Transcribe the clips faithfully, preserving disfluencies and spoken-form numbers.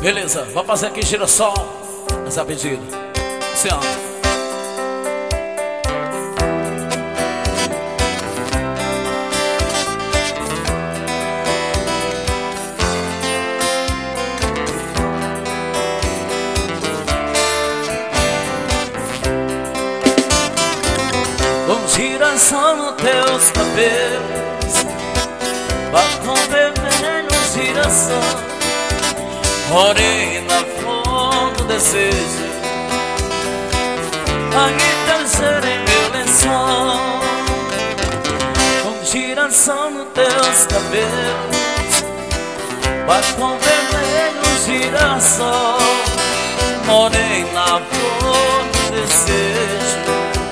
Beleza, vamos fazer aqui girassol. Essa pedida assim, ó. Com girassol nos teus cabelos, batom vermelho, girassol, morena, flor do desejo, ainda ser em meu lençol. Com girassol nos teus cabelos, batom vermelho, girassol, morena, flor do desejo,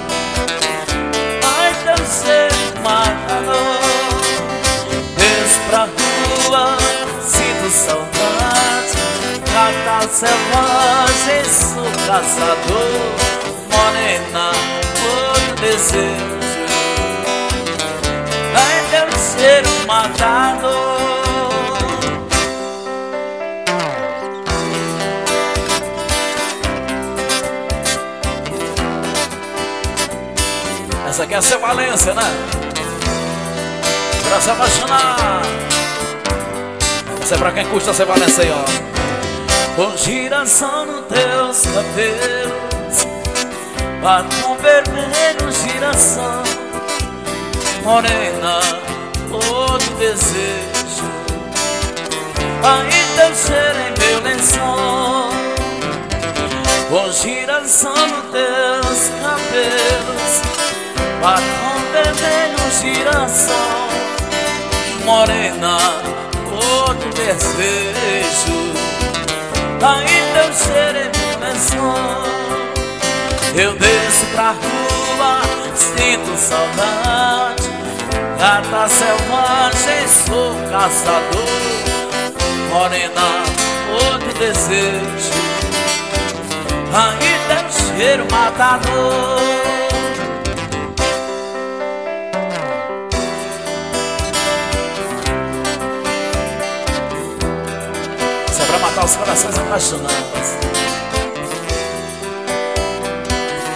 ainda ser matador. Desço pra rua, sinto saudade, gata selvagem, sou caçador, morena, todo desejo, ai deve ser um matador. Essa aqui é a Seu Valência, né? Pra se apaixonar. Essa é pra quem curte a Seu Valência aí, ó. Com girassol nos teus cabelos, batom vermelho, girassol, morena, todo desejo, ainda ser em meu lençol. Com girassol nos teus cabelos, batom vermelho, girassol, morena, todo desejo, ainda eu serei meu lençol. Eu desço pra rua, sinto saudade, gata selvagem, sou caçador, morena, outro desejo, ainda eu cheiro matador. Isso é pra matar os corações apaixonados.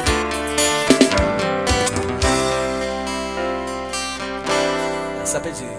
Essa é a pedida.